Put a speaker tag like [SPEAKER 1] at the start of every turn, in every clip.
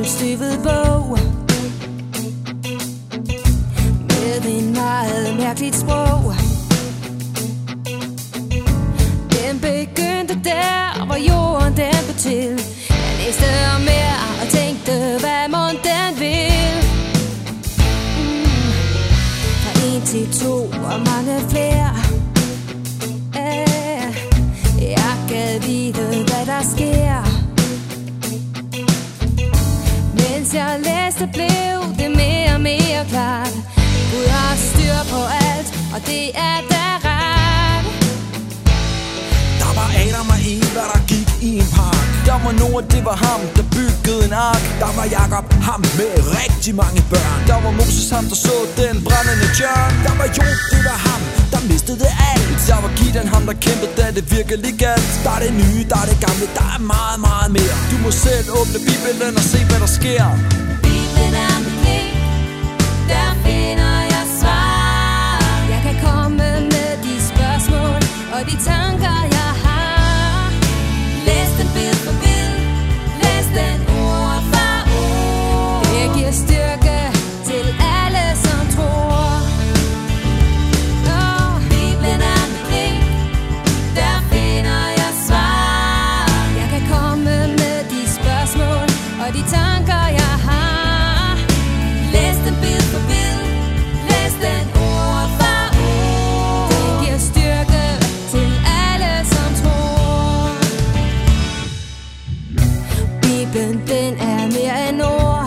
[SPEAKER 1] sølvstøvet bog med en meget mærkeligt sprog. Den begyndte der, hvor jorden den blev til. Jeg læste om mere og tænkte, hvad mon den vil. Fra 1 til 2 og mange flere. Jeg gad vide, hvad der sker. Mens jeg læste, blev det mere og mere klart. Gud har styr på alt, og det er da rart.
[SPEAKER 2] Der var Adam og Eva, der gik i en park. Der var Noah, det var ham, der byggede en ark. Der var Jakob, ham med rigtig mange børn. Der var Moses, ham der så den brændende tjørn. Der var Job, det var ham, der mistede alt. Der var Gideon, ham der kæmpede, da det virkelig galt. Der er det nye, der er det gamle, der er meget, meget mere. Du må selv åbne Bibelen og se, hvad der sker.
[SPEAKER 1] Bibelen er mit liv, der finder jeg svar. Jeg kan komme med de spørgsmål og de tanker jeg har. Læs den bid for bid, læs den ord for ord. Det giver styrke til alle som tror. Bibelen er mit liv, der finder jeg svar. Jeg kan komme med de spørgsmål og de tanker jeg har. Læs den bid for bid, læs den ord for ord. Det giver styrke til alle som tror. Bibelen, den er mere end ord.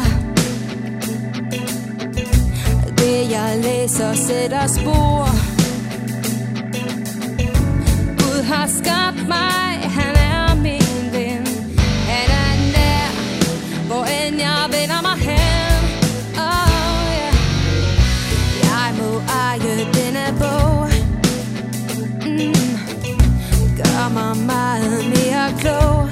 [SPEAKER 1] Det jeg læser sætter spor. Gud har skabt mig, han er min ven. Han er nær, hvor end jeg vender mig hen. Oh yeah. Jeg må eje denne bog. Gør mig meget mere klog.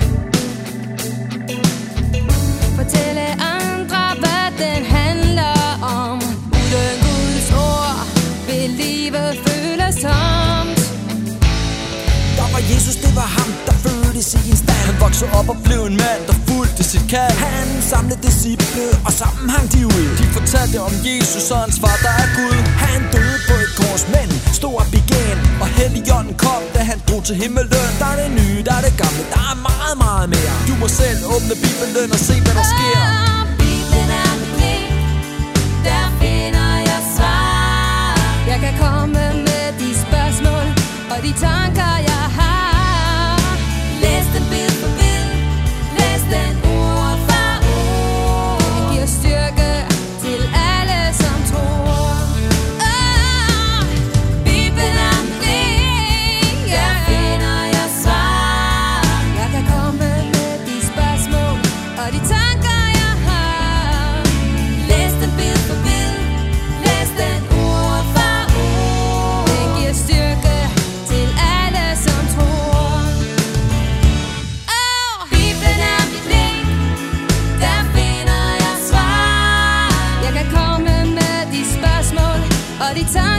[SPEAKER 1] Fortælle andre, hvad den handler om. Uden Guds ord vil livet føles tomt.
[SPEAKER 2] Der var Jesus, det var ham, der fødtes i en stald. Han voksede op og blev en mand, der fulgte sit kald. Han samlede disciple, og sammen hang de ud. De fortalte om Jesus og hans far, der er Gud. Han døde på et kors, men stod op igen. Og Helligånden kom, da han drog til himmelen. Der er det nye, der er det gamle, der er meget, meget mere. Du må selv åbne Bibelen og se, hvad der sker.
[SPEAKER 1] Bibelen er mit liv, der finder jeg svar. Jeg kan komme med de spørgsmål og de tanker jeg har. Læs den bid for bid, læs den ord for ord. Det giver styrke til alle som tror. Bibelen er mit liv, der finder jeg svar. Jeg kan komme med de spørgsmål og de tanker jeg har. Læs den bid for bid, læs den ord for ord. Det giver styrke til alle som tror. Bibelen er mit liv, der finder jeg svar. Jeg kan komme med de spørgsmål og de tanker